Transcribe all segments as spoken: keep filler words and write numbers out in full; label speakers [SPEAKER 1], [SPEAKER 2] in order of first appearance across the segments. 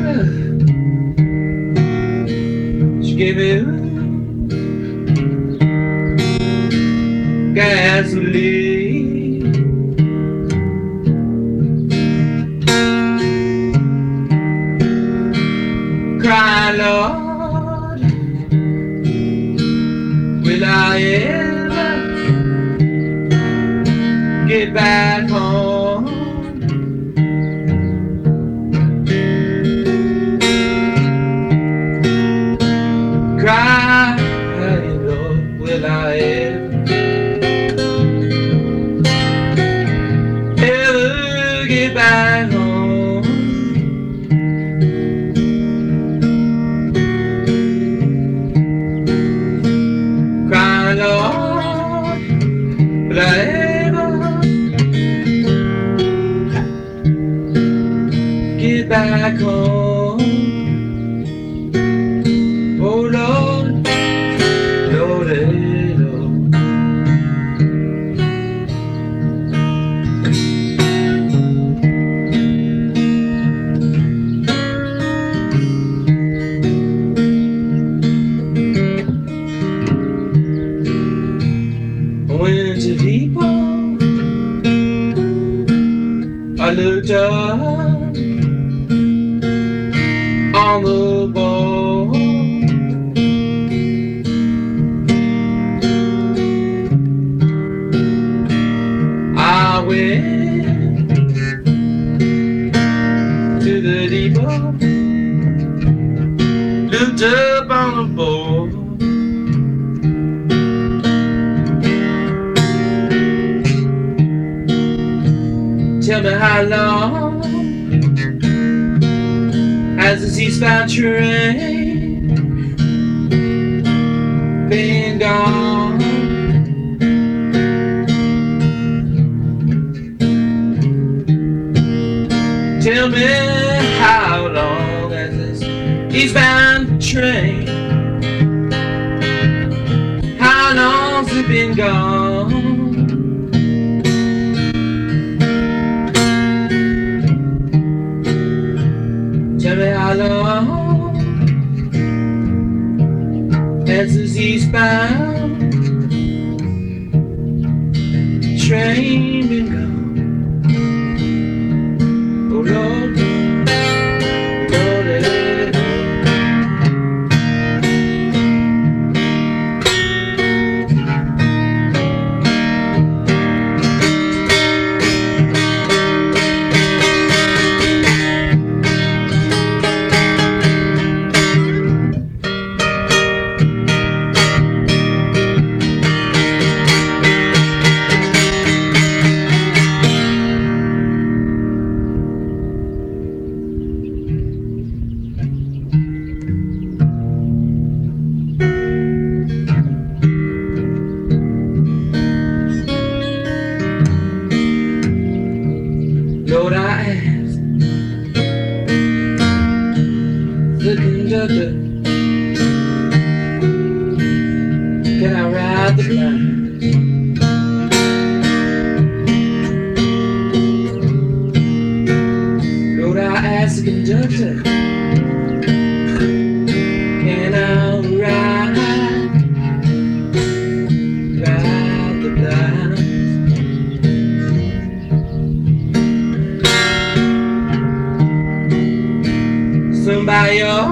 [SPEAKER 1] She gave me gasoline. Cry, Lord, will I ever get back home? Cry, Lord, will I ever, ever get back home? Cry, Lord, will I ever get back home? Oh Lord, Lord, Lord. I went to Depot, I looked up on the board. I went to the depot, looked up on the board. Tell me how long has this eastbound train been gone? Tell me how long has this eastbound train, how long's it been gone? Tell me how long has this eastbound train been gone? Oh Lord, Lord, Lord. Lord, I ask the conductor, can I ride the line? Lord, I ask the conductor, can I ride, ride the line? Buy your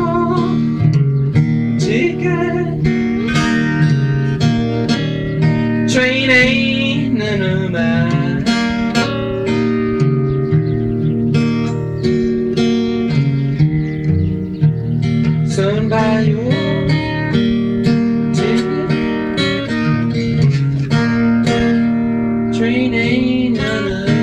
[SPEAKER 1] ticket, train ain't none of mine. Son, buy your ticket, train ain't none of